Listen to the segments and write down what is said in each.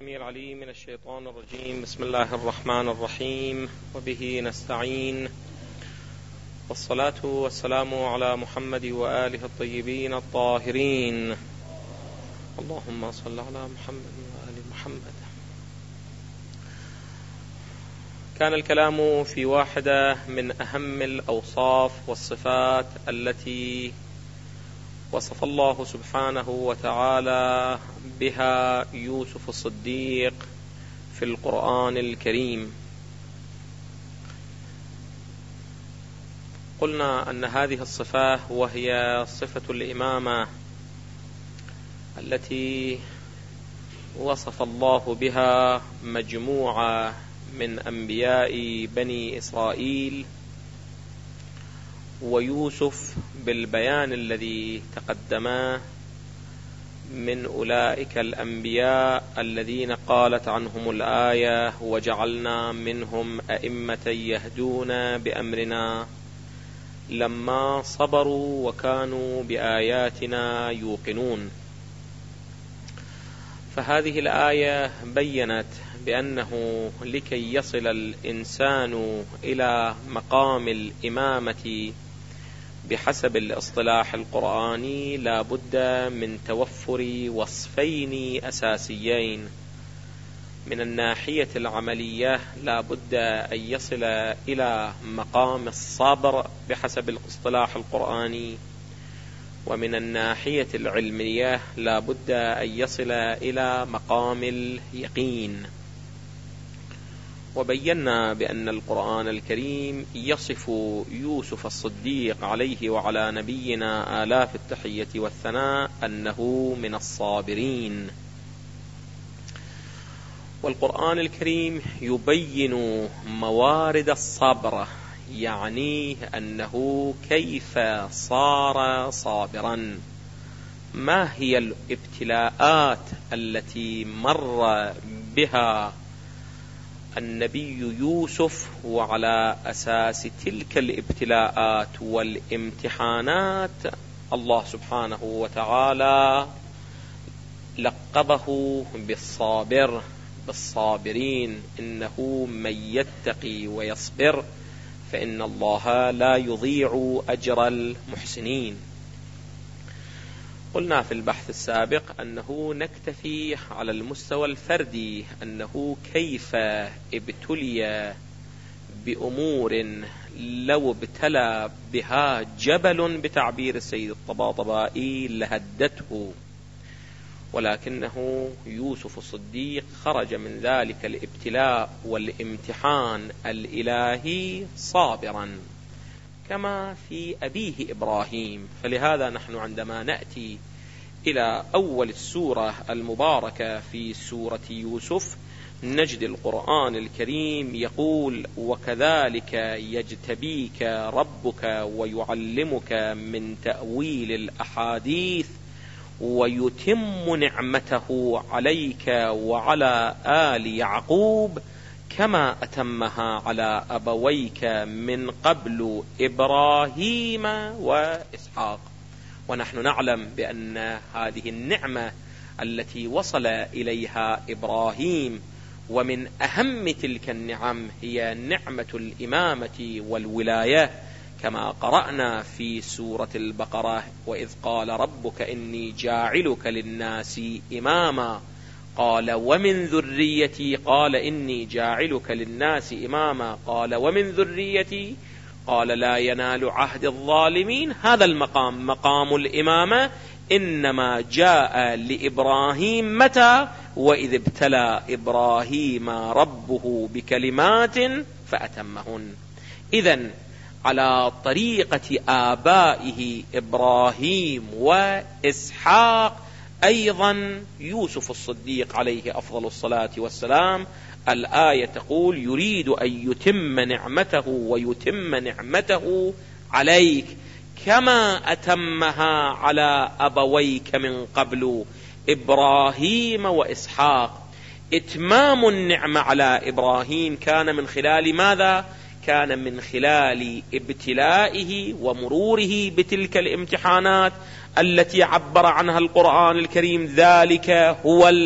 العليم من الشيطان الرجيم. بسم الله الرحمن الرحيم، وبه نستعين، والصلاة والسلام على محمد وآله الطيبين الطاهرين. اللهم صل على محمد وآل محمد. كان الكلام في واحدة من أهم الأوصاف والصفات التي وصف الله سبحانه وتعالى بها يوسف الصديق في القرآن الكريم. قلنا أن هذه الصفة وهي صفة الإمامة التي وصف الله بها مجموعة من أنبياء بني إسرائيل، ويوسف بالبيان الذي تقدم من أولئك الأنبياء الذين قالت عنهم الآية: وجعلنا منهم أئمة يهدون بأمرنا لما صبروا وكانوا بآياتنا يوقنون. فهذه الآية بيّنت بأنه لكي يصل الإنسان إلى مقام الإمامة بحسب الاصطلاح القرآني لا بد من توفر وصفين أساسيين. من الناحية العملية لا بد أن يصل إلى مقام الصبر بحسب الاصطلاح القرآني، ومن الناحية العلمية لا بد أن يصل إلى مقام اليقين. وبينا بأن القرآن الكريم يصف يوسف الصديق عليه وعلى نبينا آلاف التحية والثناء أنه من الصابرين. والقرآن الكريم يبين موارد الصبر، يعني أنه كيف صار صابرا، ما هي الابتلاءات التي مر بها النبي يوسف، وعلى أساس تلك الابتلاءات والامتحانات الله سبحانه وتعالى لقبه بالصابرين. إنه من يتقي ويصبر فإن الله لا يضيع أجر المحسنين. قلنا في البحث السابق أنه نكتفي على المستوى الفردي أنه كيف ابتلي بأمور لو ابتلى بها جبل بتعبير السيد الطباطبائي لهدته، ولكنه يوسف الصديق خرج من ذلك الابتلاء والامتحان الإلهي صابرا كما في أبيه إبراهيم. فلهذا نحن عندما نأتي إلى أول السورة المباركة في سورة يوسف نجد القرآن الكريم يقول: وكذلك يجتبيك ربك ويعلمك من تأويل الأحاديث ويتم نعمته عليك وعلى آل يعقوب كما أتمها على أبويك من قبل إبراهيم وإسحاق. ونحن نعلم بأن هذه النعمة التي وصل إليها إبراهيم، ومن أهم تلك النعم هي نعمة الإمامة والولاية، كما قرأنا في سورة البقرة: وإذ قال ربك إني جاعلك للناس إماما قال ومن ذريتي قال إني جاعلك للناس إماما قال ومن ذريتي قال لا ينال عهد الظالمين. هذا المقام مقام الإمامة إنما جاء لإبراهيم متى؟ وإذ ابتلى إبراهيم ربه بكلمات فأتمهن. إذن على طريقة آبائه إبراهيم وإسحاق أيضا يوسف الصديق عليه أفضل الصلاة والسلام، الآية تقول: يريد أن يتم نعمته ويتم نعمته عليك كما أتمها على أبويك من قبل إبراهيم وإسحاق. إتمام النعمة على إبراهيم كان من خلال ماذا؟ كان من خلال ابتلائه ومروره بتلك الامتحانات التي عبر عنها القرآن الكريم: ذلك هو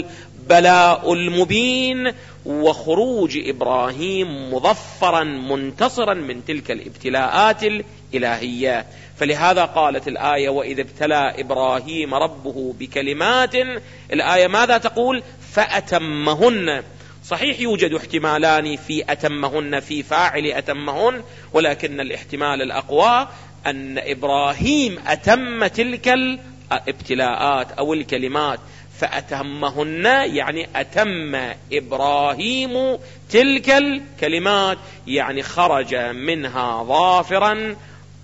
بلاء المبين وخروج إبراهيم مظفرا منتصرا من تلك الابتلاءات الإلهية. فلهذا قالت الآية وإذ ابتلى إبراهيم ربه بكلمات، الآية ماذا تقول؟ فأتمهن. صحيح يوجد احتمالان في أتمهن في فاعل أتمهن، ولكن الاحتمال الأقوى أن إبراهيم أتم تلك الابتلاءات أو الكلمات، فأتمهن يعني أتم إبراهيم تلك الكلمات، يعني خرج منها ظافرا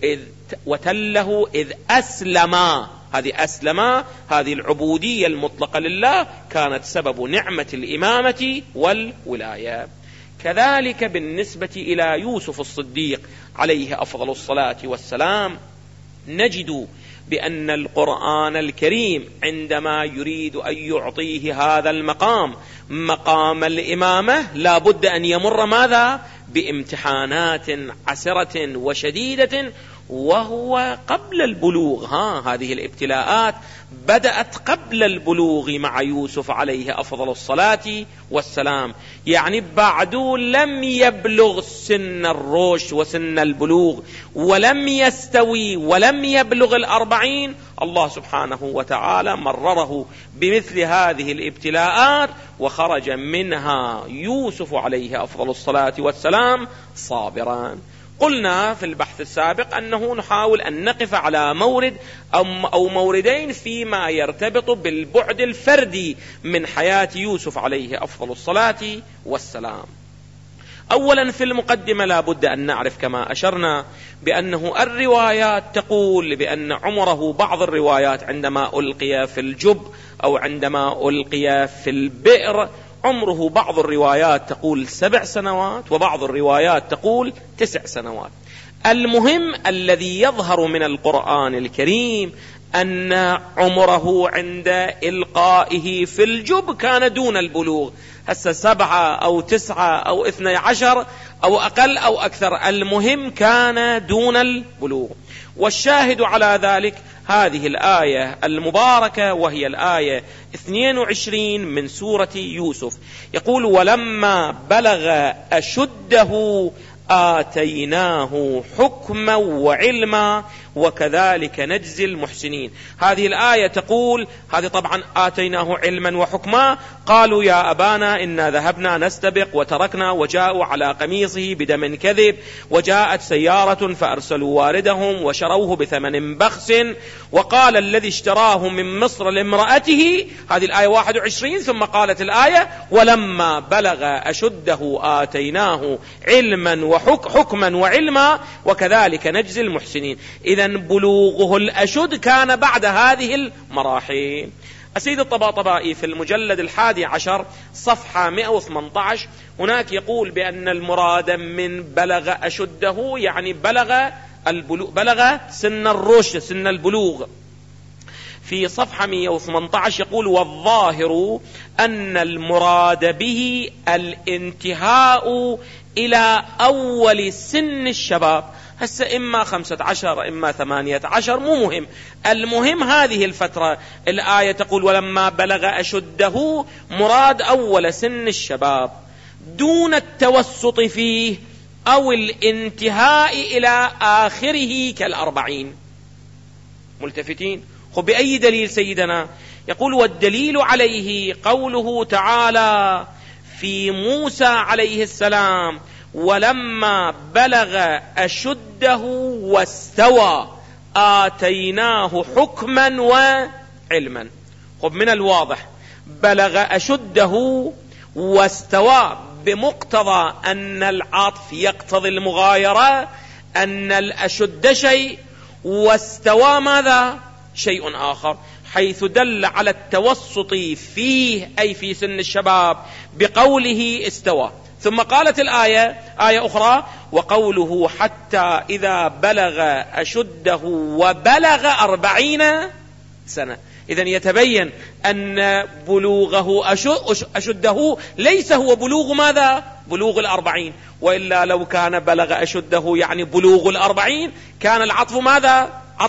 وتله إذ أسلم. هذه أسلم، هذه العبودية المطلقة لله كانت سبب نعمة الإمامة والولاية. كذلك بالنسبة إلى يوسف الصديق عليه أفضل الصلاة والسلام، نجد بأن القرآن الكريم عندما يريد أن يعطيه هذا المقام، مقام الإمامة، لا بد أن يمر ماذا؟ بامتحانات عسرة وشديدة، وهو قبل البلوغ. هذه الابتلاءات بدأت قبل البلوغ مع يوسف عليه أفضل الصلاة والسلام، يعني بعد لم يبلغ سن الرشد وسن البلوغ، ولم يستوي ولم يبلغ 40. الله سبحانه وتعالى مرره بمثل هذه الابتلاءات، وخرج منها يوسف عليه أفضل الصلاة والسلام صابرا. قلنا في البحث السابق أنه نحاول أن نقف على مورد أو موردين فيما يرتبط بالبعد الفردي من حياة يوسف عليه أفضل الصلاة والسلام. أولا في المقدمة لا بد أن نعرف كما أشرنا بأنه الروايات تقول بأن عمره، بعض الروايات عندما ألقي في الجب أو عندما ألقي في البئر عمره، بعض الروايات تقول 7 سنوات وبعض الروايات تقول 9 سنوات. المهم الذي يظهر من القرآن الكريم أن عمره عند إلقائه في الجب كان دون البلوغ، هسه 7 أو 9 أو 12 أو أقل أو أكثر، المهم كان دون البلوغ. والشاهد على ذلك هذه الآية المباركة، وهي الآية 22 من سورة يوسف، يقول ولما بلغ أشده آتيناه حكما وعلما وكذلك نجزي المحسنين. هذه الآية تقول، هذه طبعا آتيناه علما وحكما، قالوا يا أبانا إنا ذهبنا نستبق وتركنا وجاءوا على قميصه بدم كذب وجاءت سيارة فأرسلوا واردهم وشروه بثمن بخس وقال الذي اشتراه من مصر لامرأته. هذه الآية 21. ثم قالت الآية ولما بلغ أشده آتيناه علما وحكما وعلما وكذلك نجزي المحسنين. إذن بلوغه الأشد كان بعد هذه المراحل. السيد الطباطبائي في المجلد 11 صفحة 118 هناك يقول بأن المراد من بلغ أشده يعني بلغ سن الرشد، سن البلوغ. في صفحة 118 يقول والظاهر أن المراد به الانتهاء إلى أول سن الشباب، هسه إما 15 إما 18 مو مهم، المهم هذه الفترة. الآية تقول ولما بلغ أشده، مراد أول سن الشباب دون التوسط فيه أو الانتهاء إلى آخره ك40. ملتفتين؟ خب بأي دليل سيدنا؟ يقول والدليل عليه قوله تعالى في موسى عليه السلام ولما بلغ أشده واستوى آتيناه حكما وعلما. خب من الواضح بلغ أشده واستوى بمقتضى أن العطف يقتضي المغايرة، أن الأشد شيء واستوى ماذا؟ شيء آخر، حيث دل على التوسط فيه أي في سن الشباب بقوله استوى. ثم قالت الآية آية أخرى وقوله حتى إذا بلغ أشده وبلغ 40 سنة. إذن يتبين أن بلوغه أشده ليس هو بلوغ ماذا؟ بلوغ 40، وإلا لو كان بلغ أشده يعني بلوغ 40 كان العطف ماذا؟ عطف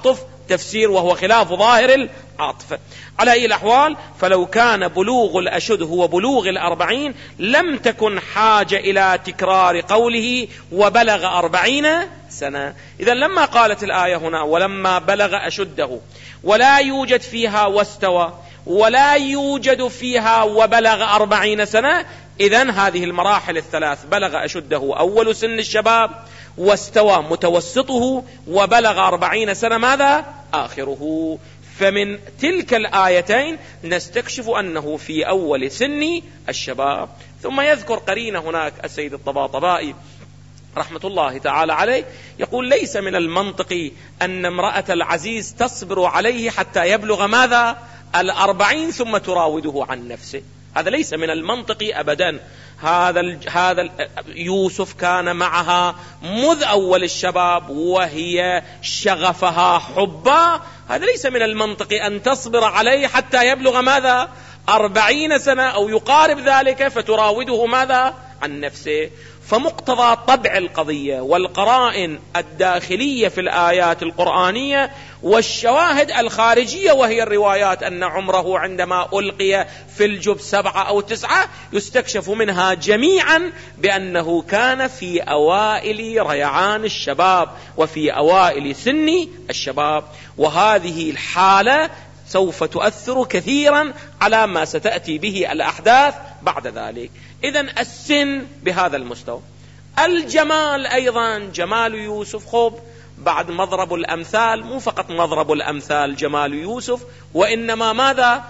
تفسير وهو خلاف ظاهر العاطفة. على أي الأحوال فلو كان بلوغ الأشد هو بلوغ 40 لم تكن حاجة إلى تكرار قوله وبلغ 40 سنة. إذن لما قالت الآية هنا ولما بلغ أشده ولا يوجد فيها واستوى ولا يوجد فيها وبلغ 40 سنة، إذن هذه المراحل الثلاث بلغ أشده أول سن الشباب، واستوى متوسطه، وبلغ 40 سنة ماذا؟ آخره. فمن تلك الآيتين نستكشف أنه في أول سن الشباب. ثم يذكر قرين هناك السيد الطباطبائي رحمة الله تعالى عليه، يقول ليس من المنطقي أن امرأة العزيز تصبر عليه حتى يبلغ ماذا؟ 40 ثم تراوده عن نفسه. هذا ليس من المنطقي أبدا. هذا يوسف كان معها مذ أول الشباب وهي شغفها حبا. هذا ليس من المنطقي أن تصبر عليه حتى يبلغ ماذا؟ 40 سنة أو يقارب ذلك فتراوده ماذا؟ عن نفسه. فمقتضى طبع القضية والقرائن الداخلية في الآيات القرآنية والشواهد الخارجية وهي الروايات أن عمره عندما ألقي في الجب 7 أو 9 يستكشف منها جميعا بأنه كان في أوائل ريعان الشباب وفي أوائل سن الشباب. وهذه الحالة سوف تؤثر كثيرا على ما ستأتي به الأحداث بعد ذلك. إذن السن بهذا المستوى. الجمال أيضا جمال يوسف خب بعد مضرب الأمثال، مو فقط مضرب الأمثال جمال يوسف، وإنما ماذا؟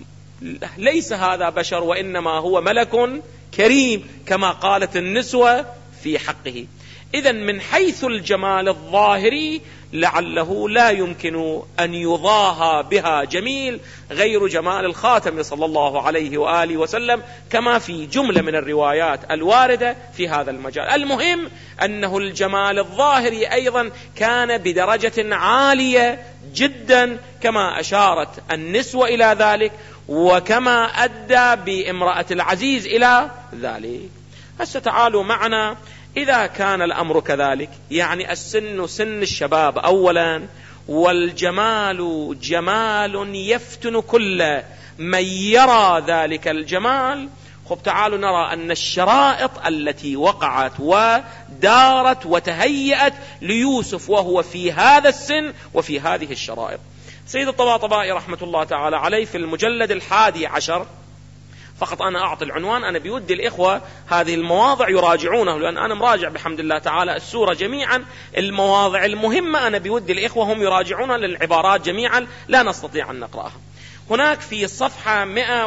ليس هذا بشر وإنما هو ملك كريم كما قالت النسوة في حقه. إذن من حيث الجمال الظاهري لعله لا يمكن أن يضاهى بها جميل غير جمال الخاتم صلى الله عليه وآله وسلم كما في جملة من الروايات الواردة في هذا المجال. المهم أنه الجمال الظاهري أيضا كان بدرجة عالية جدا كما أشارت النسوة إلى ذلك وكما أدى بامرأة العزيز إلى ذلك. هسه تعالوا معنا، إذا كان الأمر كذلك يعني السن سن الشباب أولا والجمال جمال يفتن كل من يرى ذلك الجمال، خب تعالوا نرى أن الشرائط التي وقعت ودارت وتهيأت ليوسف وهو في هذا السن وفي هذه الشرائط. سيد الطباطبائي رحمة الله تعالى عليه في المجلد 11 فقط أنا أعطي العنوان، أنا بيودي الإخوة هذه المواضع يراجعونه لأن أنا مراجع بحمد الله تعالى السورة جميعا. المواضع المهمة أنا بيودي الإخوة هم يراجعونها للعبارات جميعا لا نستطيع أن نقرأها. هناك في صفحة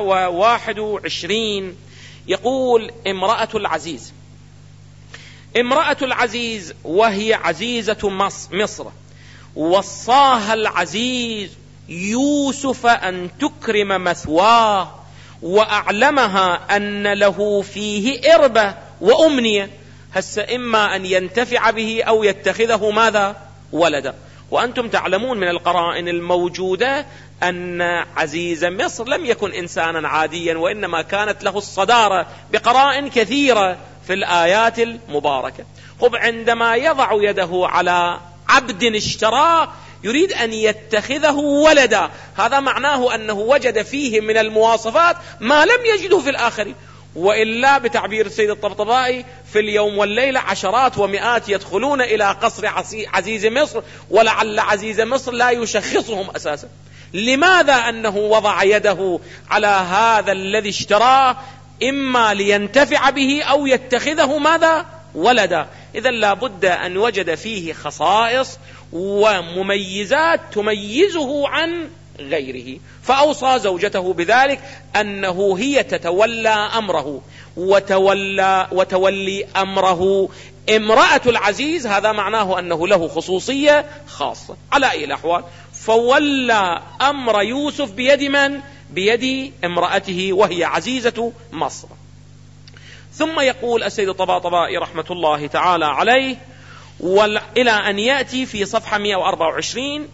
121 يقول امرأة العزيز. امرأة العزيز وهي عزيزة مصر وصاها العزيز يوسف أن تكرم مثواه وأعلمها أن له فيه إربة وأمنية. هسه إما أن ينتفع به أو يتخذه ماذا؟ ولدا. وأنتم تعلمون من القرائن الموجودة أن عزيز مصر لم يكن إنسانا عاديا وإنما كانت له الصدارة بقرائن كثيرة في الآيات المباركة. خب عندما يضع يده على عبد اشتراه يريد أن يتخذه ولدا، هذا معناه أنه وجد فيه من المواصفات ما لم يجده في الآخرين. وإلا بتعبير السيد الطبطبائي في اليوم والليلة عشرات ومئات يدخلون إلى قصر عزيز مصر ولعل عزيز مصر لا يشخصهم أساسا. لماذا؟ أنه وضع يده على هذا الذي اشتراه إما لينتفع به أو يتخذه ماذا؟ ولدا. إذن لا بد أن وجد فيه خصائص ومميزات تميزه عن غيره، فأوصى زوجته بذلك أنه هي تتولى أمره وتولي أمره امرأة العزيز، هذا معناه أنه له خصوصية خاصة. على أي الأحوال فولى أمر يوسف بيد من؟ بيد امرأته وهي عزيزة مصر. ثم يقول السيد الطباطبائي رحمة الله تعالى عليه إلى أن يأتي في صفحة 124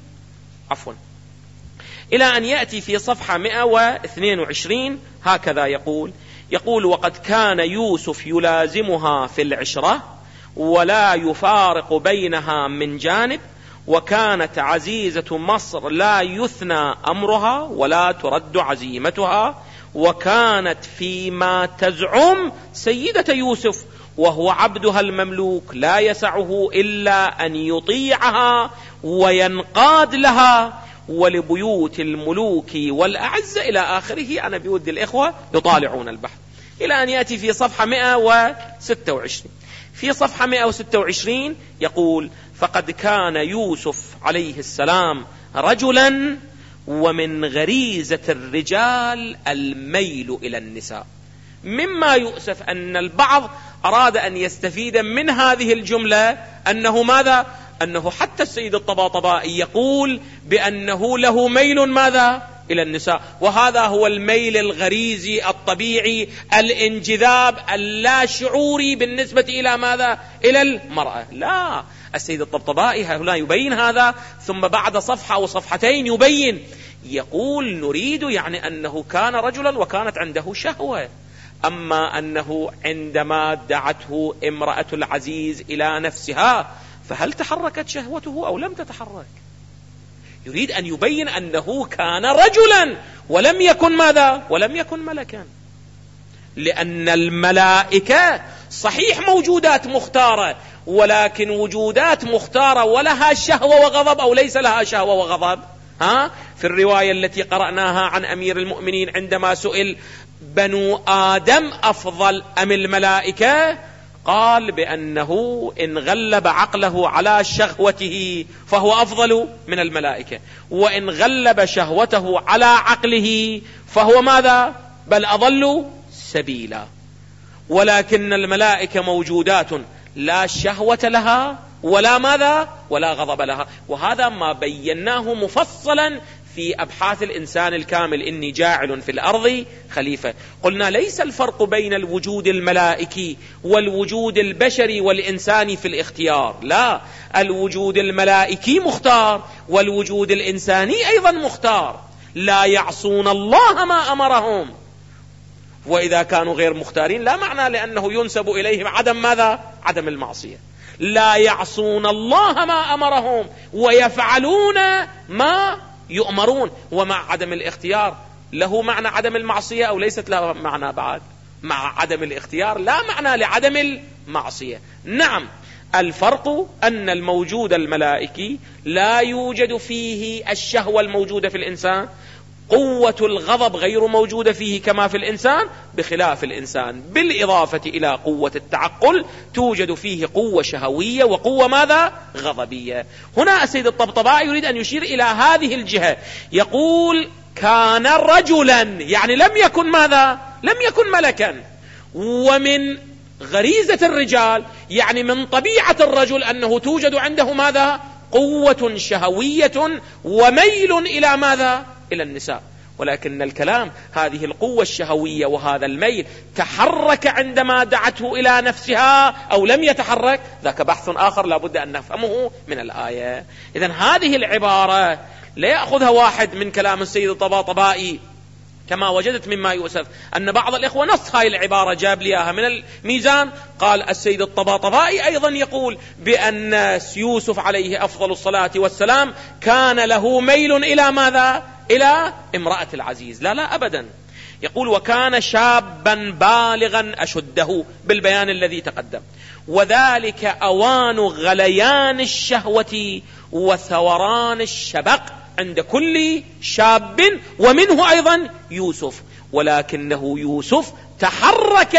إلى أن يأتي في صفحة 122 هكذا يقول وقد كان يوسف يلازمها في العشرة ولا يفارق بينها من جانب وكانت عزيزة مصر لا يثنى أمرها ولا ترد عزيمتها، وكانت فيما تزعم سيدة يوسف، وهو عبدها المملوك لا يسعه إلا أن يطيعها وينقاد لها، ولبيوت الملوك والأعزة إلى آخره. أنا بودي الإخوة يطالعون البحث إلى أن يأتي في صفحة 126. في صفحة 126 يقول: فقد كان يوسف عليه السلام رجلا، ومن غريزة الرجال الميل إلى النساء. مما يؤسف أن البعض أراد أن يستفيد من هذه الجملة أنه ماذا؟ أنه حتى السيد الطباطبائي يقول بأنه له ميل ماذا؟ إلى النساء، وهذا هو الميل الغريزي الطبيعي الانجذاب اللا شعوري بالنسبة إلى ماذا؟ إلى المرأة. لا، السيد الطبطبائي هنا يبين هذا، ثم بعد صفحة أو صفحتين يبين، يقول نريد يعني أنه كان رجلا وكانت عنده شهوة، أما أنه عندما دعته امرأة العزيز إلى نفسها فهل تحركت شهوته أو لم تتحرك؟ يريد أن يبين أنه كان رجلا ولم يكن ماذا؟ ولم يكن ملكا. لأن الملائكة صحيح موجودات مختارة، ولكن وجودات مختارة ولها شهوة وغضب أو ليس لها شهوة وغضب؟ في الرواية التي قرأناها عن أمير المؤمنين عندما سئل: بنو آدم أفضل أم الملائكة؟ قال بأنه إن غلب عقله على شهوته فهو أفضل من الملائكة، وإن غلب شهوته على عقله فهو ماذا؟ بل أضل سبيلا. ولكن الملائكة موجودات لا شهوة لها ولا ماذا؟ ولا غضب لها. وهذا ما بيناه مفصلا في أبحاث الإنسان الكامل: إني جاعل في الأرض خليفة. قلنا ليس الفرق بين الوجود الملائكي والوجود البشري والإنساني في الاختيار، لا، الوجود الملائكي مختار والوجود الإنساني أيضا مختار. لا يعصون الله ما أمرهم، وإذا كانوا غير مختارين لا معنى لأنه ينسب إليهم عدم ماذا؟ عدم المعصية. لا يعصون الله ما أمرهم ويفعلون ما يؤمرون. ومع عدم الاختيار له معنى عدم المعصية أو ليست له معنى بعد؟ مع عدم الاختيار لا معنى لعدم المعصية. نعم، الفرق أن الموجود الملائكي لا يوجد فيه الشهوة الموجودة في الإنسان، قوة الغضب غير موجودة فيه كما في الإنسان، بخلاف الإنسان بالإضافة إلى قوة التعقل توجد فيه قوة شهوية وقوة ماذا؟ غضبية. هنا السيد الطبطبائي يريد أن يشير إلى هذه الجهة، يقول كان رجلا، يعني لم يكن ماذا؟ لم يكن ملكا. ومن غريزة الرجال يعني من طبيعة الرجل أنه توجد عنده ماذا؟ قوة شهوية وميل إلى ماذا؟ إلى النساء. ولكن الكلام هذه القوة الشهوية وهذا الميل تحرك عندما دعته إلى نفسها أو لم يتحرك؟ ذاك بحث آخر لا بد أن نفهمه من الآية. إذن هذه العبارة لا يأخذها واحد من كلام السيد الطباطبائي، كما وجدت مما يؤسف أن بعض الإخوة نص هاي العبارة جاب ليها من الميزان. قال السيد الطباطبائي أيضا يقول بأن يوسف عليه أفضل الصلاة والسلام كان له ميل إلى ماذا؟ إلى امرأة العزيز. لا لا أبدا. يقول وكان شابا بالغا أشده بالبيان الذي تقدم، وذلك أوان غليان الشهوة وثوران الشبق عند كل شاب، ومنه أيضا يوسف. ولكنه يوسف تحرك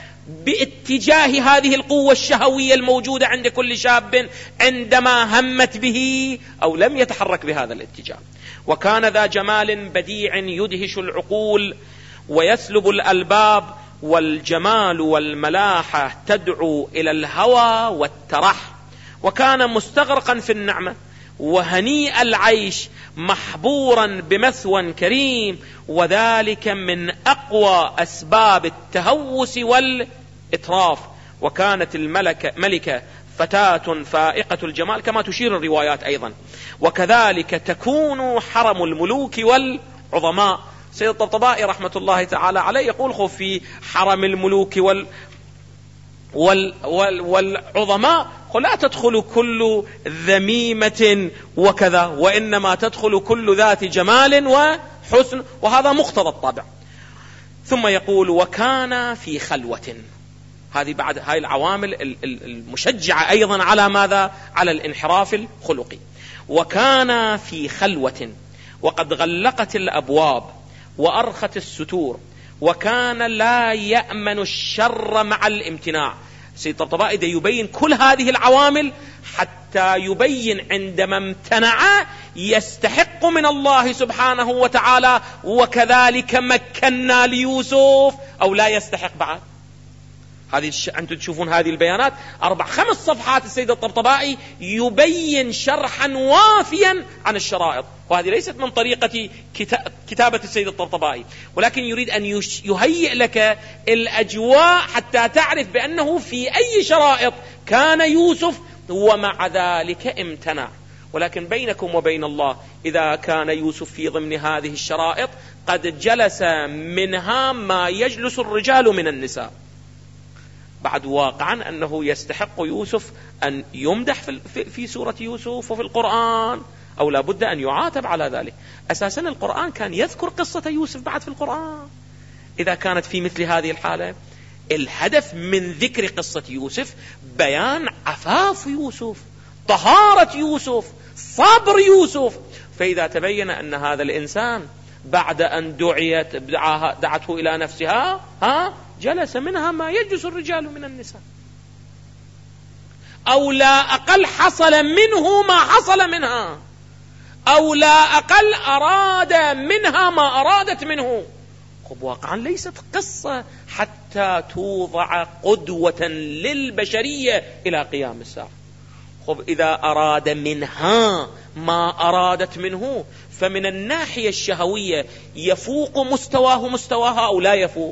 باتجاه هذه القوة الشهوية الموجودة عند كل شاب عندما همت به، أو لم يتحرك بهذا الاتجاه. وكان ذا جمال بديع يدهش العقول ويسلب الألباب، والجمال والملاحة تدعو إلى الهوى والترح. وكان مستغرقا في النعمة وهنيء العيش، محبورا بمثوى كريم، وذلك من أقوى أسباب التهوس والإتراف. وكانت ملكة فتاة فائقة الجمال كما تشير الروايات أيضا. وكذلك تكون حرم الملوك والعظماء. سيد الطبطبائي رحمة الله تعالى عليه يقول خف في حرم الملوك والعظماء لا تدخل كل ذميمة وكذا، وإنما تدخل كل ذات جمال وحسن، وهذا مقتضى الطبع. ثم يقول وكان في خلوة. هذه بعد هاي العوامل المشجعة أيضا على ماذا؟ على الانحراف الخلقي. وكان في خلوة وقد غلقت الأبواب وأرخت الستور، وكان لا يأمن الشر مع الامتناع. سيد الطبطبائي يبين كل هذه العوامل حتى يبين عندما امتنع يستحق من الله سبحانه وتعالى وكذلك مكنا ليوسف، أو لا يستحق بعد. هذه أنتم تشوفون هذه البيانات 4-5 صفحات السيد الطبطبائي يبين شرحا وافيا عن الشرائط، وهذه ليست من طريقة كتابة السيد الطبطبائي، ولكن يريد أن يهيئ لك الأجواء حتى تعرف بأنه في أي شرائط كان يوسف ومع ذلك امتنع. ولكن بينكم وبين الله إذا كان يوسف في ضمن هذه الشرائط قد جلس منها ما يجلس الرجال من النساء، بعد واقعا أنه يستحق يوسف أن يمدح في سورة يوسف وفي القرآن، أو لا بد أن يعاتب على ذلك. أساسا القرآن كان يذكر قصة يوسف بعد في القرآن. إذا كانت في مثل هذه الحالة الهدف من ذكر قصة يوسف بيان عفاف يوسف، طهارة يوسف، صبر يوسف. فإذا تبين أن هذا الإنسان بعد أن دعته إلى نفسها جلس منها ما يجلس الرجال من النساء، أو لا أقل حصل منه ما حصل منها، أو لا أقل أراد منها ما أرادت منه. واقعا ليست قصة حتى توضع قدوة للبشرية إلى قيام الساعة. إذا أراد منها ما أرادت منه فمن الناحية الشهوية يفوق مستواها أو لا يفوق؟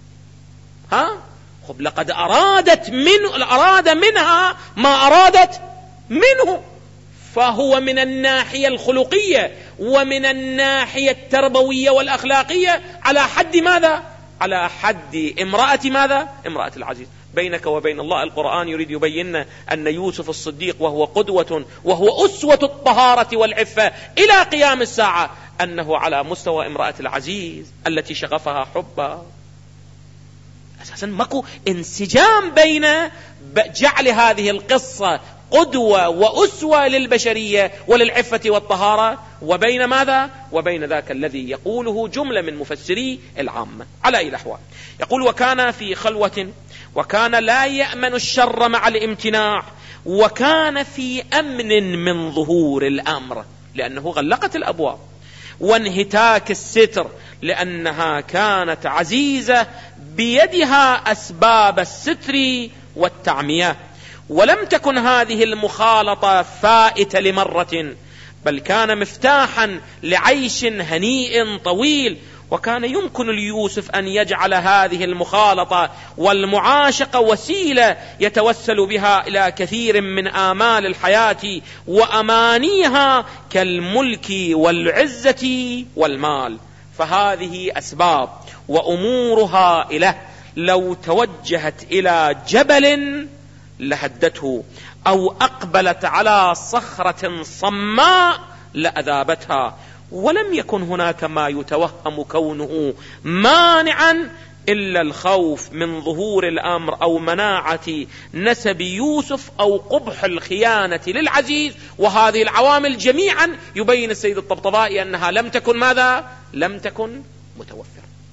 لقد أراد منها ما أرادت منه، فهو من الناحية الخلقية ومن الناحية التربوية والأخلاقية على حد ماذا؟ على حد امرأة ماذا؟ امرأة العزيز. بينك وبين الله القرآن يريد يبين أن يوسف الصديق وهو قدوة وهو أسوة الطهارة والعفة إلى قيام الساعة أنه على مستوى امرأة العزيز التي شغفها حبا. أساسا ماكو انسجام بين جعل هذه القصة قدوة وأسوة للبشرية وللعفة والطهارة وبين ماذا؟ وبين ذاك الذي يقوله جملة من مفسري العامة. على أي الأحوال يقول وكان في خلوة وكان لا يأمن الشر مع الامتناع، وكان في أمن من ظهور الأمر لأنه غلقت الأبواب، وانهتاك الستر لأنها كانت عزيزة بيدها أسباب الستر والتعمية. ولم تكن هذه المخالطة فائتة لمرة، بل كان مفتاحا لعيش هنيء طويل. وكان يمكن ليوسف أن يجعل هذه المخالطة والمعاشقة وسيلة يتوسل بها إلى كثير من آمال الحياة وأمانيها كالملك والعزة والمال، فهذه أسباب وأمورها إله لو توجهت إلى جبل لهدته، أو أقبلت على صخرة صماء لأذابتها. ولم يكن هناك ما يتوهم كونه مانعا إلا الخوف من ظهور الأمر أو مناعة نسب يوسف أو قبح الخيانة للعزيز. وهذه العوامل جميعا يبين السيد الطبطبائي أنها لم تكن ماذا؟ لم تكن متوفرة.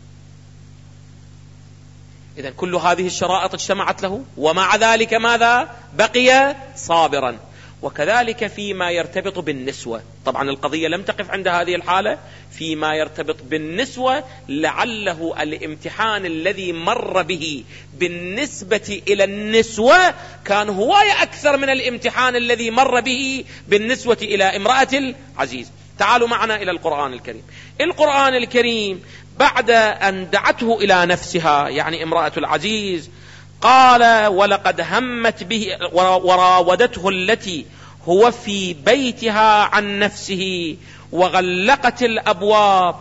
إذن كل هذه الشرائط اجتمعت له، ومع ذلك ماذا؟ بقي صابرا. وكذلك فيما يرتبط بالنسوة، طبعا القضية لم تقف عند هذه الحالة. فيما يرتبط بالنسوة لعله الامتحان الذي مر به بالنسبة إلى النسوة كان هواية أكثر من الامتحان الذي مر به بالنسبة إلى امرأة العزيز. تعالوا معنا إلى القرآن الكريم. القرآن الكريم بعد أن دعته إلى نفسها يعني امرأة العزيز قال ولقد همت به وراودته التي هو في بيتها عن نفسه وغلقت الأبواب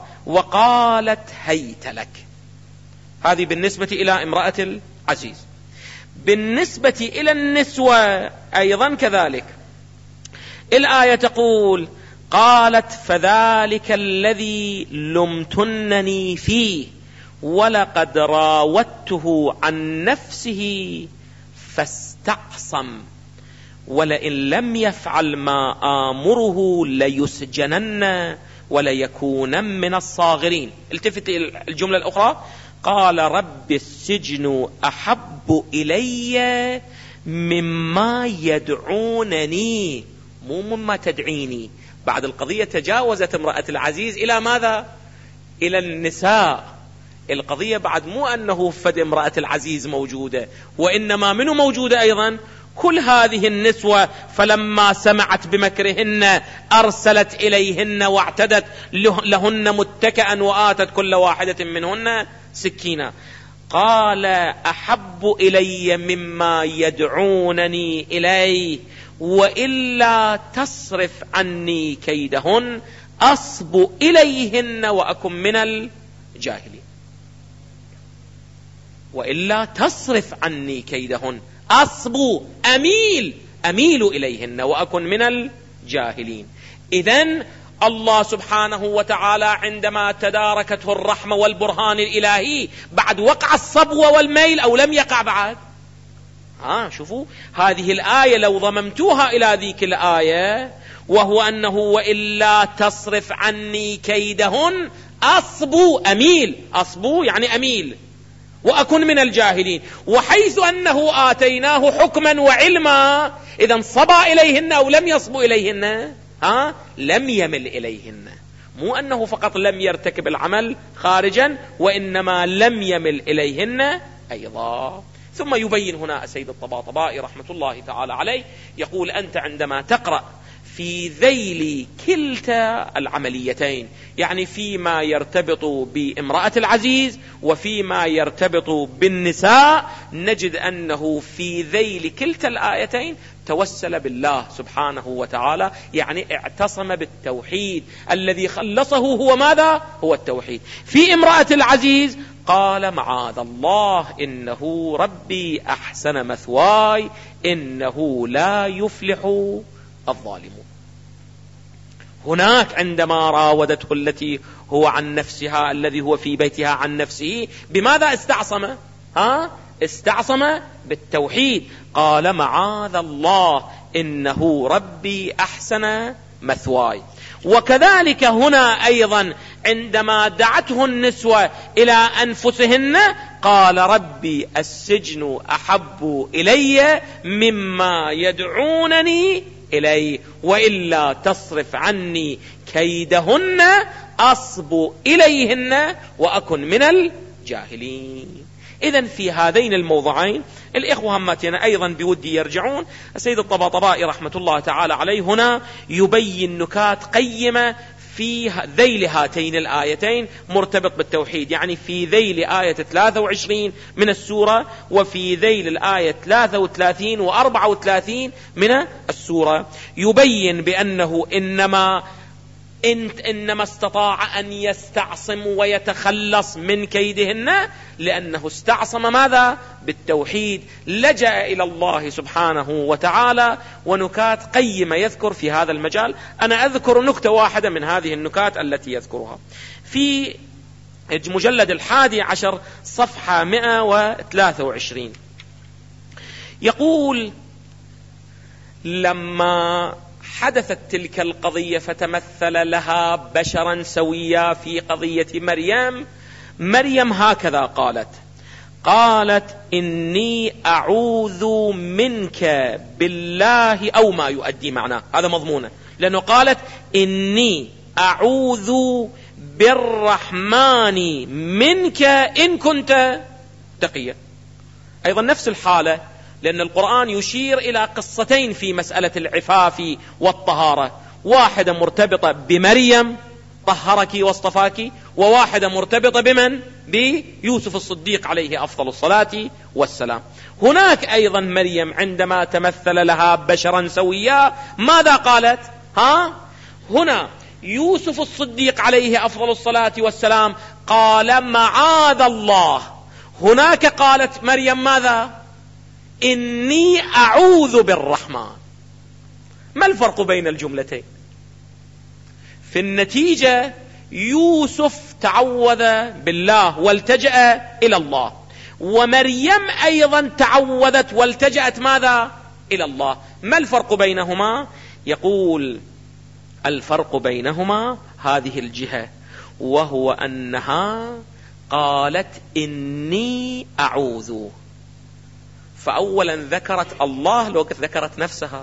وقالت هيت لك. هذه بالنسبة إلى امرأة العزيز. بالنسبة إلى النسوة أيضا كذلك. الآية تقول: قالت فذلك الذي لمتنني فيه ولقد راودته عن نفسه فاستعصم ولئن لم يفعل ما آمره ليسجنن وليكون من الصاغرين. التفت الجملة الأخرى: قال رب السجن أحب إلي مما يدعونني، مو مما تدعيني. بعد القضية تجاوزت امرأة العزيز إلى ماذا؟ إلى النساء. القضية بعد مو أنه فد امرأة العزيز موجودة، وإنما منه موجودة أيضا كل هذه النسوة. فلما سمعت بمكرهن أرسلت إليهن واعتدت لهن متكئا وآتت كل واحدة منهن سكينا. قال أحب إلي مما يدعونني إليه وإلا تصرف عني كيدهن أصب إليهن وأكن من الجاهلين. وإلا تصرف عني كيدهن أصب، أميل إليهن وأكن من الجاهلين. إذن الله سبحانه وتعالى عندما تداركته الرحمة والبرهان الإلهي بعد وقع الصبوة والميل أو لم يقع بعد؟ شوفوا هذه الآية لو ضممتوها إلى ذيك الآية، وهو أنه وإلا تصرف عني كيدهن أصب، أصب يعني أميل وأكن من الجاهلين. وحيث أنه آتيناه حكما وعلما، إذن صبا إليهن أو لم يصب إليهن؟ لم يمل إليهن. مو أنه فقط لم يرتكب العمل خارجا، وإنما لم يمل إليهن أيضا. ثم يبين هنا السيد الطباطبائي رحمة الله تعالى عليه، يقول: أنت عندما تقرأ في ذيل كلتا العمليتين، يعني فيما يرتبط بامرأة العزيز وفيما يرتبط بالنساء، نجد أنه في ذيل كلتا الآيتين توسل بالله سبحانه وتعالى، يعني اعتصم بالتوحيد. الذي خلصه هو ماذا؟ هو التوحيد. في امرأة العزيز قال: معاذ الله إنه ربي أحسن مثواي إنه لا يفلح الظالمون. هناك عندما راودته التي هو عن نفسها، الذي هو في بيتها عن نفسه، بماذا استعصم؟ استعصم بالتوحيد. قال: معاذ الله إنه ربي أحسن مثواي. وكذلك هنا أيضا عندما دعته النسوة إلى أنفسهن قال: ربي السجن أحب إلي مما يدعونني إليه وإلا تصرف عني كيدهن أصب إليهن وأكن من الجاهلين. إذن في هذين الموضعين الإخوة هماتنا أيضا بودي يرجعون. السيد الطباطبائي رحمة الله تعالى عليه هنا يبين نكات قيمة في ذيل هاتين الآيتين مرتبط بالتوحيد، يعني في ذيل آية 23 من السورة وفي ذيل الآية 33 و34 من السورة، يبين بأنه إنما استطاع أن يستعصم ويتخلص من كيدهن لأنه استعصم ماذا؟ بالتوحيد، لجأ إلى الله سبحانه وتعالى. ونكات قيمة يذكر في هذا المجال. أنا أذكر نكتة واحدة من هذه النكات التي يذكرها في المجلد 11 صفحة 123. يقول: لما حدثت تلك القضية فتمثل لها بشرا سويا في قضية مريم هكذا قالت: إني أعوذ منك بالله، أو ما يؤدي معناه، هذا مضمونه، لأنه قالت: إني أعوذ بالرحمن منك إن كنت تقيا. أيضا نفس الحالة، لأن القرآن يشير إلى قصتين في مسألة العفاف والطهارة، واحدة مرتبطة بمريم طهرك واصطفاك، وواحدة مرتبطة بمن؟ بيوسف الصديق عليه أفضل الصلاة والسلام. هناك أيضا مريم عندما تمثل لها بشرا سويا ماذا قالت؟ هنا يوسف الصديق عليه أفضل الصلاة والسلام قال: معاذ الله. هناك قالت مريم ماذا؟ إني أعوذ بالرحمن. ما الفرق بين الجملتين؟ في النتيجة يوسف تعوذ بالله والتجأ إلى الله، ومريم أيضا تعوذت والتجأت ماذا؟ إلى الله. ما الفرق بينهما؟ يقول الفرق بينهما هذه الجهة، وهو أنها قالت إني أعوذ، فأولا ذكرت الله لو ذكرت نفسها،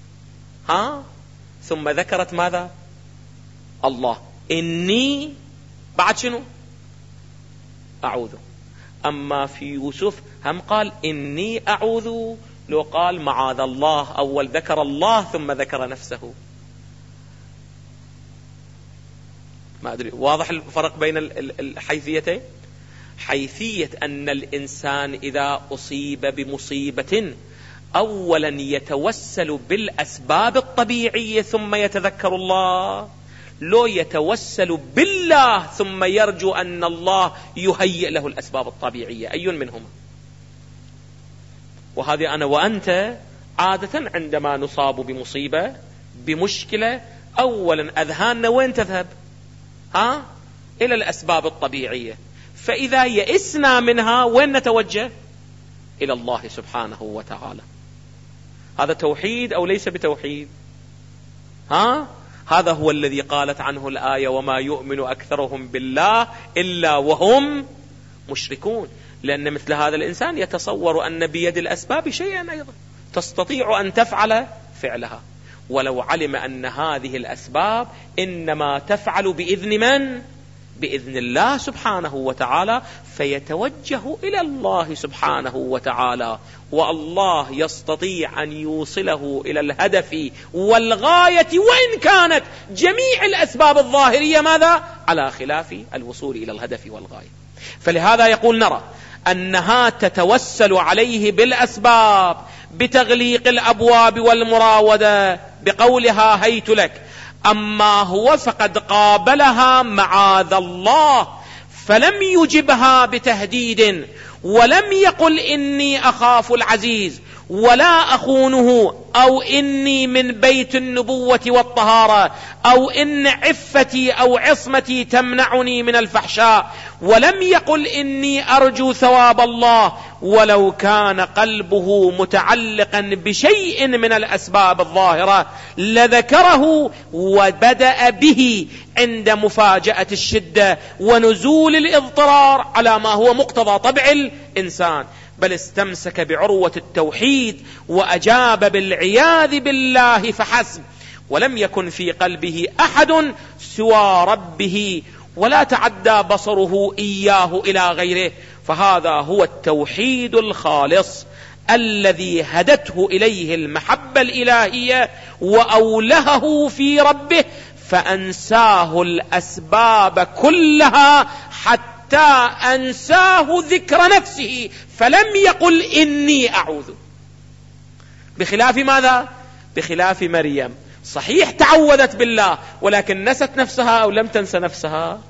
ثم ذكرت ماذا؟ الله. إني بعد شنو؟ أعوذ. أما في يوسف هم قال إني أعوذ، لو قال معاذ الله، أول ذكر الله ثم ذكر نفسه. ما أدري واضح الفرق بين الحيثيتين؟ حيثية أن الإنسان إذا أصيب بمصيبة أولا يتوسل بالأسباب الطبيعية ثم يتذكر الله، لو يتوسل بالله ثم يرجو أن الله يهيئ له الأسباب الطبيعية، أي منهما؟ وهذه أنا وأنت عادة عندما نصاب بمصيبة بمشكلة أولا أذهاننا وين تذهب؟ إلى الأسباب الطبيعية. فإذا يئسنا منها وين نتوجه؟ إلى الله سبحانه وتعالى. هذا توحيد أو ليس بتوحيد؟ هذا هو الذي قالت عنه الآية وما يؤمن أكثرهم بالله إلا وهم مشركون. لأن مثل هذا الإنسان يتصور أن بيد الأسباب شيئا أيضا تستطيع أن تفعل فعلها، ولو علم أن هذه الأسباب إنما تفعل بإذن من؟ بإذن الله سبحانه وتعالى، فيتوجه إلى الله سبحانه وتعالى، والله يستطيع أن يوصله إلى الهدف والغاية، وإن كانت جميع الأسباب الظاهرية ماذا؟ على خلاف الوصول إلى الهدف والغاية. فلهذا يقول نرى أنها تتوسل عليه بالأسباب بتغليق الأبواب والمراودة بقولها هيت لك، أما هو فقد قابلها معاذ الله فلم يجبها بتهديد، ولم يقل إني أخاف العزيز ولا أخونه، أو إني من بيت النبوة والطهارة، أو إن عفتي أو عصمتي تمنعني من الفحشاء، ولم يقل إني أرجو ثواب الله، ولو كان قلبه متعلقا بشيء من الأسباب الظاهرة لذكره وبدأ به عند مفاجأة الشدة ونزول الاضطرار على ما هو مقتضى طبع الإنسان، بل استمسك بعروة التوحيد وأجاب بالعياذ بالله فحسب، ولم يكن في قلبه أحد سوى ربه، ولا تعدى بصره إياه إلى غيره. فهذا هو التوحيد الخالص الذي هدته إليه المحبة الإلهية وأولهه في ربه، فأنساه الأسباب كلها حتى أنساه ذكر نفسه، فلم يقل إني أعوذ. بخلاف ماذا؟ بخلاف مريم، صحيح تعوذت بالله ولكن نست نفسها أو لم تنس نفسها؟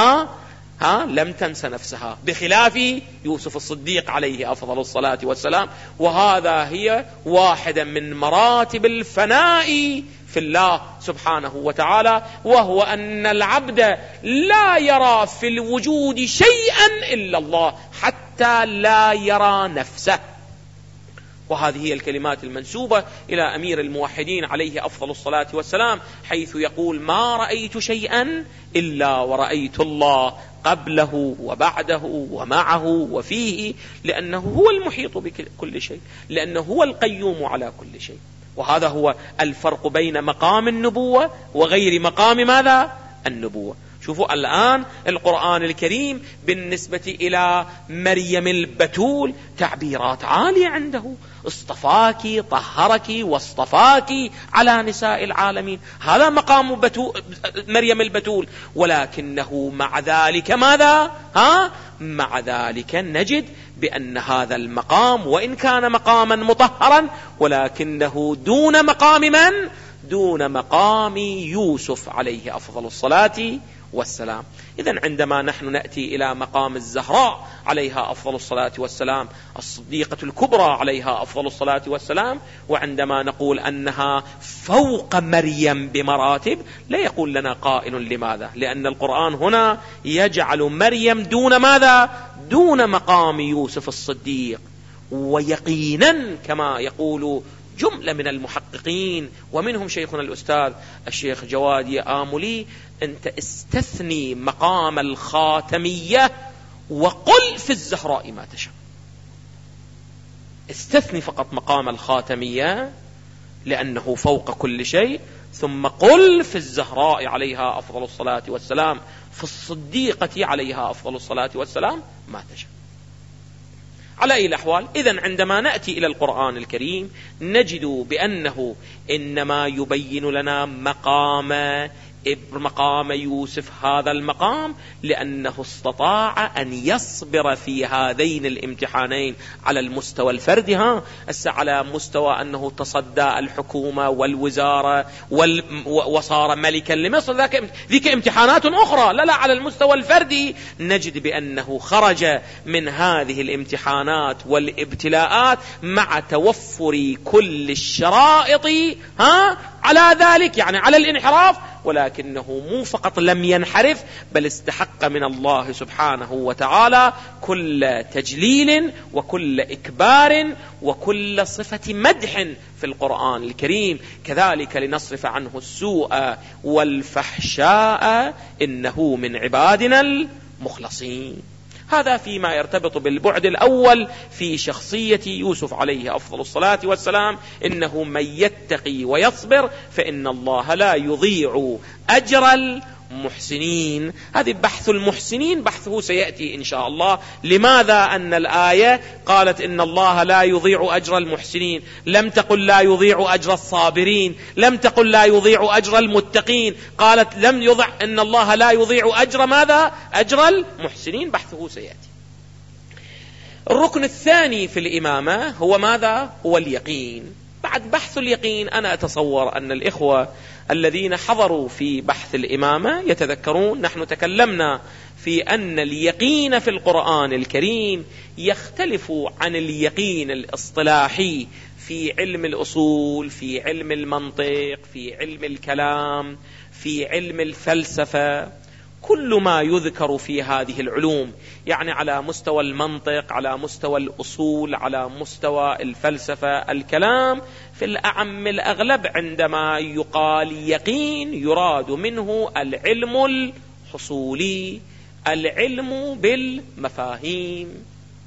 لم تنس نفسها، بخلاف يوسف الصديق عليه أفضل الصلاة والسلام. وهذا هي واحدة من مراتب الفناء في الله سبحانه وتعالى، وهو أن العبد لا يرى في الوجود شيئا إلا الله حتى لا يرى نفسه. وهذه هي الكلمات المنسوبة إلى أمير الموحدين عليه أفضل الصلاة والسلام، حيث يقول ما رأيت شيئا إلا ورأيت الله قبله وبعده ومعه وفيه، لأنه هو المحيط بكل شيء، لأنه هو القيوم على كل شيء. وهذا هو الفرق بين مقام النبوة وغير مقام ماذا؟ النبوة. شوفوا الآن القرآن الكريم بالنسبة إلى مريم البتول تعبيرات عالية عنده، اصطفاك طهرك واصطفاك على نساء العالمين، هذا مقام مريم البتول. ولكنه مع ذلك ماذا؟ مع ذلك نجد بأن هذا المقام وإن كان مقاما مطهرا ولكنه دون مقام من؟ دون مقام يوسف عليه أفضل الصلاة والسلام. إذن عندما نحن نأتي إلى مقام الزهراء عليها أفضل الصلاة والسلام، الصديقة الكبرى عليها أفضل الصلاة والسلام، وعندما نقول أنها فوق مريم بمراتب، لا يقول لنا قائل لماذا؟ لأن القرآن هنا يجعل مريم دون ماذا؟ دون مقام يوسف الصديق. ويقينا كما يقول جملة من المحققين ومنهم شيخنا الأستاذ الشيخ جواد آملي، أنت استثني مقام الخاتمية وقل في الزهراء ما تشاء. استثني فقط مقام الخاتمية لأنه فوق كل شيء، ثم قل في الزهراء عليها أفضل الصلاة والسلام، في الصديقة عليها أفضل الصلاة والسلام ما تشاء. على أي الأحوال، إذن عندما نأتي إلى القرآن الكريم نجد بأنه إنما يبين لنا مقام يوسف، هذا المقام لأنه استطاع أن يصبر في هذين الامتحانين على المستوى الفردي، على مستوى أنه تصدى الحكومة والوزارة وصار ملكا لمصر، ذيك امتحانات أخرى. لا على المستوى الفردي نجد بأنه خرج من هذه الامتحانات والابتلاءات مع توفر كل الشرائط على ذلك، يعني على الانحراف، ولكنه مو فقط لم ينحرف، بل استحق من الله سبحانه وتعالى كل تجليل وكل إكبار وكل صفة مدح في القرآن الكريم. كذلك لنصرف عنه السوء والفحشاء إنه من عبادنا المخلصين. هذا فيما يرتبط بالبعد الأول في شخصية يوسف عليه أفضل الصلاة والسلام، إنه من يتقي ويصبر فإن الله لا يضيع أجر المحسنين. هذه بحث المحسنين بحثه سيأتي إن شاء الله. لماذا أن الآية قالت إن الله لا يضيع أجر المحسنين؟ لم تقل لا يضيع أجر الصابرين، لم تقل لا يضيع أجر المتقين، قالت لم يضع إن الله لا يضيع أجر ماذا؟ أجر المحسنين. بحثه سيأتي. الركن الثاني في الإمامة هو ماذا؟ هو اليقين. بعد بحث اليقين أنا أتصور أن الإخوة الذين حضروا في بحث الإمامة يتذكرون نحن تكلمنا في أن اليقين في القرآن الكريم يختلف عن اليقين الاصطلاحي في علم الأصول، في علم المنطق، في علم الكلام، في علم الفلسفة. كل ما يذكر في هذه العلوم، يعني على مستوى المنطق، على مستوى الأصول، على مستوى الفلسفة، الكلام، في الأعم الأغلب عندما يقال يقين يراد منه العلم الحصولي، العلم بالمفاهيم.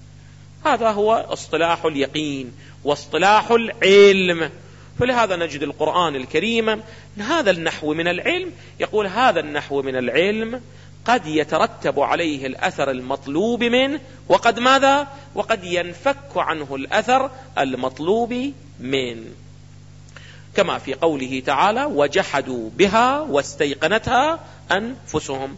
هذا هو اصطلاح اليقين واصطلاح العلم. فلهذا نجد القرآن الكريم هذا النحو من العلم يقول هذا النحو من العلم قد يترتب عليه الأثر المطلوب منه، وقد ماذا؟ وقد ينفك عنه الأثر المطلوب منه، كما في قوله تعالى وجحدوا بها واستيقنتها أنفسهم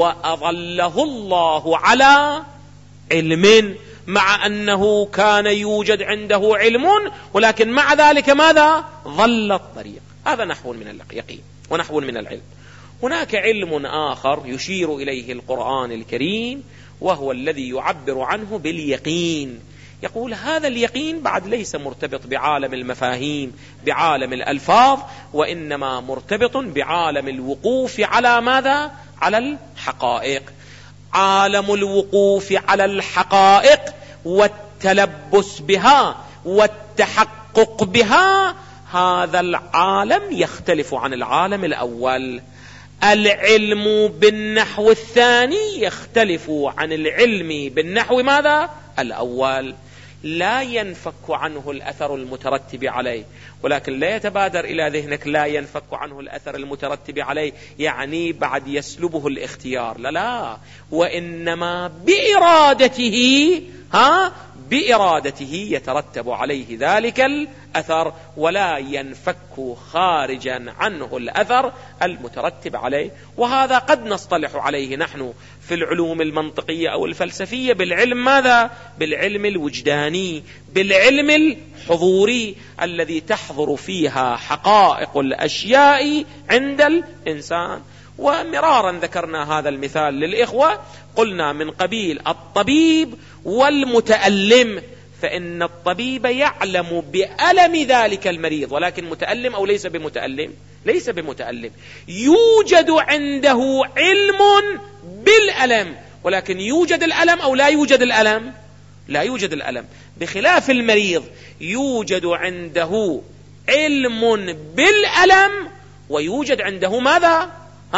وأضله الله على علم، مع أنه كان يوجد عنده علم ولكن مع ذلك ماذا؟ ضل الطريق. هذا نحو من اليقين ونحو من العلم. هناك علم آخر يشير إليه القرآن الكريم وهو الذي يعبر عنه باليقين. يقول هذا اليقين بعد ليس مرتبط بعالم المفاهيم، بعالم الألفاظ، وإنما مرتبط بعالم الوقوف على ماذا؟ على الحقائق. عالم الوقوف على الحقائق والتلبس بها والتحقق بها، هذا العالم يختلف عن العالم الأول. العلم بالنحو الثاني يختلف عن العلم بالنحو ماذا؟ الأول. لا ينفك عنه الأثر المترتب عليه، ولكن لا يتبادر إلى ذهنك لا ينفك عنه الأثر المترتب عليه يعني بعد يسلبه الاختيار، لا، وإنما بإرادته يترتب عليه ذلك الأثر، ولا ينفك خارجا عنه الأثر المترتب عليه. وهذا قد نصطلح عليه نحن في العلوم المنطقية أو الفلسفية بالعلم ماذا؟ بالعلم الوجداني، بالعلم الحضوري الذي تحضر فيها حقائق الأشياء عند الإنسان. ومرارا ذكرنا هذا المثال للإخوة، قلنا من قبيل الطبيب والمتألم، فإن الطبيب يعلم بألم ذلك المريض، ولكن متألم أو ليس بمتألم؟ ليس بمتألم. يوجد عنده علم بالألم، ولكن يوجد الألم أو لا يوجد الألم؟ لا يوجد الألم. بخلاف المريض يوجد عنده علم بالألم ويوجد عنده ماذا؟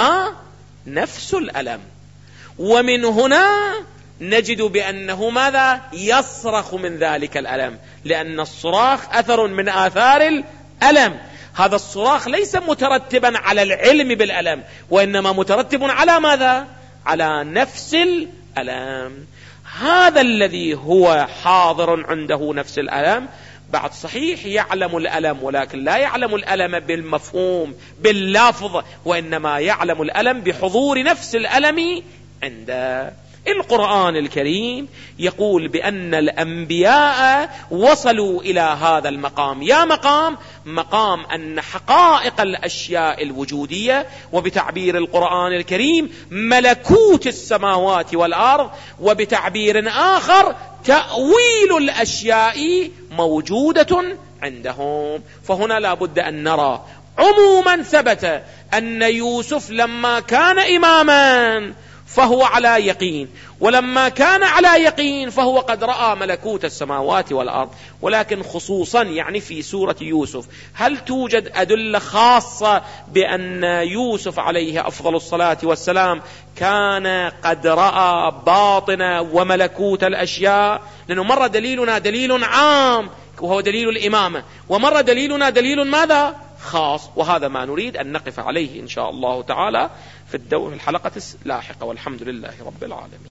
نفس الألم. ومن هنا نجد بأنه ماذا؟ يصرخ من ذلك الألم، لأن الصراخ أثر من آثار الألم. هذا الصراخ ليس مترتبا على العلم بالألم، وإنما مترتب على ماذا؟ على نفس الألم. هذا الذي هو حاضر عنده نفس الألم بعد صحيح يعلم الألم، ولكن لا يعلم الألم بالمفهوم باللفظ، وإنما يعلم الألم بحضور نفس الألم عنده. القرآن الكريم يقول بأن الأنبياء وصلوا إلى هذا المقام. يا مقام أن حقائق الأشياء الوجودية، وبتعبير القرآن الكريم ملكوت السماوات والأرض، وبتعبير آخر تأويل الأشياء موجودة عندهم. فهنا لا بد أن نرى عموما ثبت أن يوسف لما كان إماما فهو على يقين، ولما كان على يقين فهو قد رأى ملكوت السماوات والأرض. ولكن خصوصا يعني في سورة يوسف هل توجد أدلة خاصة بأن يوسف عليه أفضل الصلاة والسلام كان قد رأى باطن وملكوت الأشياء؟ لأنه مرة دليلنا دليل عام وهو دليل الإمامة، ومرة دليلنا دليل ماذا؟ خاص. وهذا ما نريد أن نقف عليه إن شاء الله تعالى في الحلقة اللاحقة، والحمد لله رب العالمين.